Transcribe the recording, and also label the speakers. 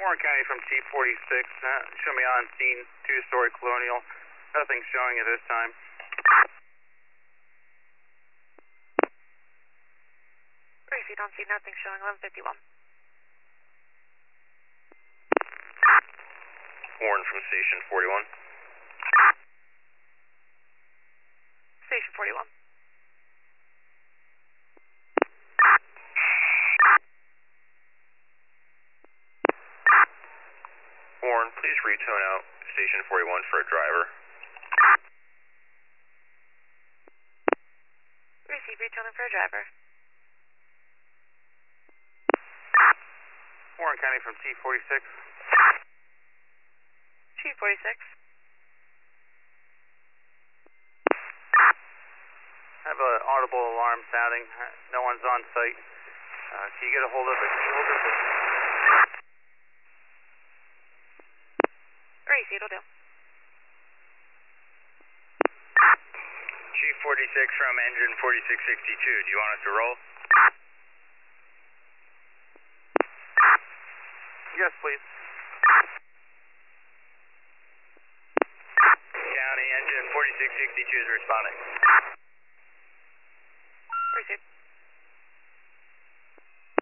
Speaker 1: Warren County from T46. Show me on scene, two-story Colonial. Nothing showing at this time.
Speaker 2: Receipt on scene, nothing showing, 1151.
Speaker 3: Warren from Station 41.
Speaker 2: Station 41.
Speaker 3: Warren, please retone out Station 41 for a driver.
Speaker 2: Receive returning for a driver.
Speaker 1: Warren County from T46.
Speaker 2: T46.
Speaker 1: I have an audible alarm sounding. No one's on site. Can you get a hold of it?
Speaker 2: Receipt will do.
Speaker 3: Chief 46 from engine 4662. Do you want us to roll?
Speaker 1: Yes, please.
Speaker 3: County engine 4662 is responding.